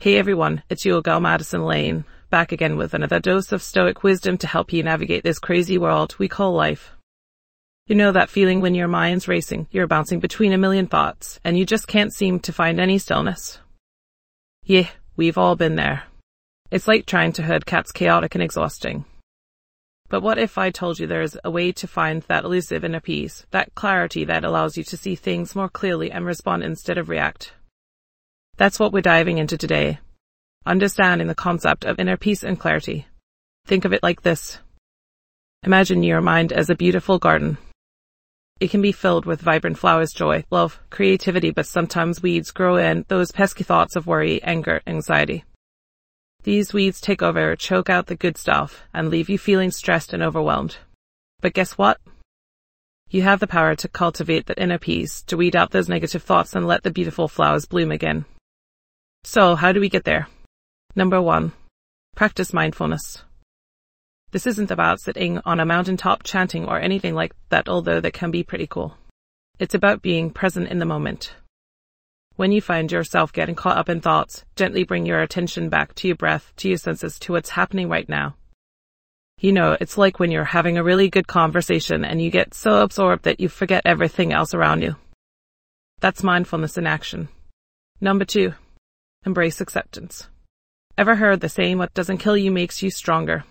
Hey everyone, it's your girl Madison Lane, back again with another dose of stoic wisdom to help you navigate this crazy world we call life. You know that feeling when your mind's racing, you're bouncing between a million thoughts, and you just can't seem to find any stillness? Yeah, we've all been there. It's like trying to herd cats, chaotic and exhausting. But what if I told you there is a way to find that elusive inner peace, that clarity that allows you to see things more clearly and respond instead of react? That's what we're diving into today. Understanding the concept of inner peace and clarity. Think of it like this. Imagine your mind as a beautiful garden. It can be filled with vibrant flowers, joy, love, creativity, but sometimes weeds grow in, those pesky thoughts of worry, anger, anxiety. These weeds take over, choke out the good stuff, and leave you feeling stressed and overwhelmed. But guess what? You have the power to cultivate the inner peace, to weed out those negative thoughts and let the beautiful flowers bloom again. So, how do we get there? Number 1. Practice mindfulness. This isn't about sitting on a mountaintop chanting or anything like that, although that can be pretty cool. It's about being present in the moment. When you find yourself getting caught up in thoughts, gently bring your attention back to your breath, to your senses, to what's happening right now. You know, it's like when you're having a really good conversation and you get so absorbed that you forget everything else around you. That's mindfulness in action. Number 2. Embrace acceptance. Ever heard the saying, what doesn't kill you makes you stronger?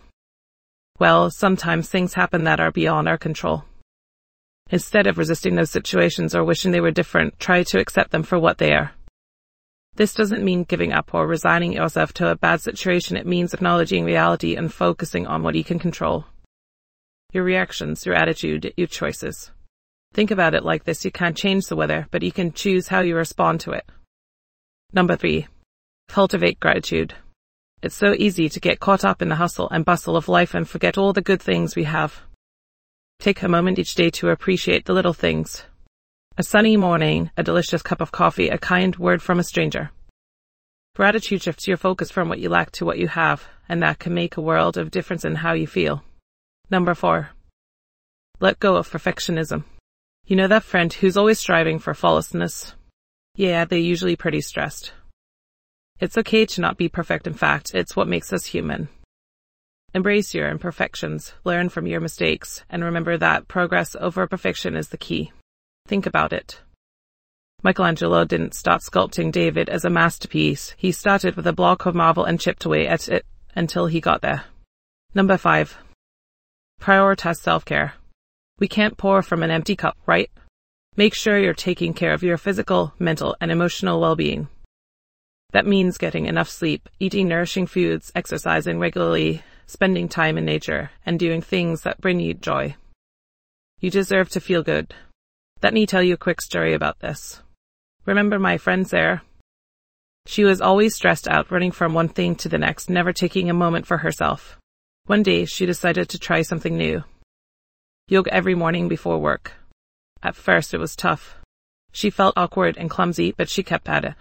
Well, sometimes things happen that are beyond our control. Instead of resisting those situations or wishing they were different, try to accept them for what they are. This doesn't mean giving up or resigning yourself to a bad situation. It means acknowledging reality and focusing on what you can control. Your reactions, your attitude, your choices. Think about it like this. You can't change the weather, but you can choose how you respond to it. Number 3. Cultivate gratitude. It's so easy to get caught up in the hustle and bustle of life and forget all the good things we have. Take a moment each day to appreciate the little things. A sunny morning, a delicious cup of coffee, a kind word from a stranger. Gratitude shifts your focus from what you lack to what you have, and that can make a world of difference in how you feel. Number 4. Let go of perfectionism. You know that friend who's always striving for flawlessness? Yeah, they're usually pretty stressed. It's okay to not be perfect. In fact, it's what makes us human. Embrace your imperfections, learn from your mistakes, and remember that progress over perfection is the key. Think about it. Michelangelo didn't start sculpting David as a masterpiece. He started with a block of marble and chipped away at it until he got there. Number 5. Prioritize self-care. We can't pour from an empty cup, right? Make sure you're taking care of your physical, mental, and emotional well-being. That means getting enough sleep, eating nourishing foods, exercising regularly, spending time in nature, and doing things that bring you joy. You deserve to feel good. Let me tell you a quick story about this. Remember my friend Sarah? She was always stressed out, running from one thing to the next, never taking a moment for herself. One day, she decided to try something new. Yoga every morning before work. At first, it was tough. She felt awkward and clumsy, but she kept at it.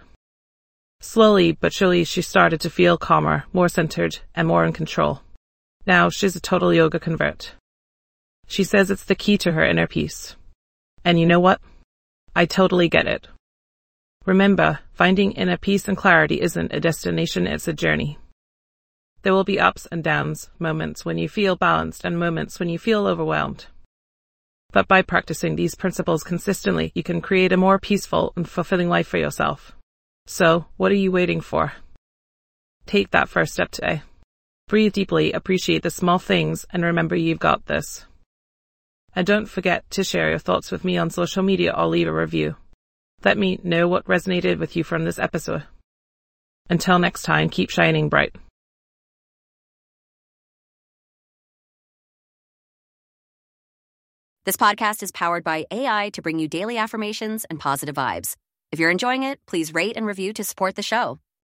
Slowly but surely, she started to feel calmer, more centered, and more in control. Now, she's a total yoga convert. She says it's the key to her inner peace. And you know what? I totally get it. Remember, finding inner peace and clarity isn't a destination, it's a journey. There will be ups and downs, moments when you feel balanced and moments when you feel overwhelmed. But by practicing these principles consistently, you can create a more peaceful and fulfilling life for yourself. So, what are you waiting for? Take that first step today. Breathe deeply, appreciate the small things, and remember you've got this. And don't forget to share your thoughts with me on social media or leave a review. Let me know what resonated with you from this episode. Until next time, keep shining bright. This podcast is powered by AI to bring you daily affirmations and positive vibes. If you're enjoying it, please rate and review to support the show.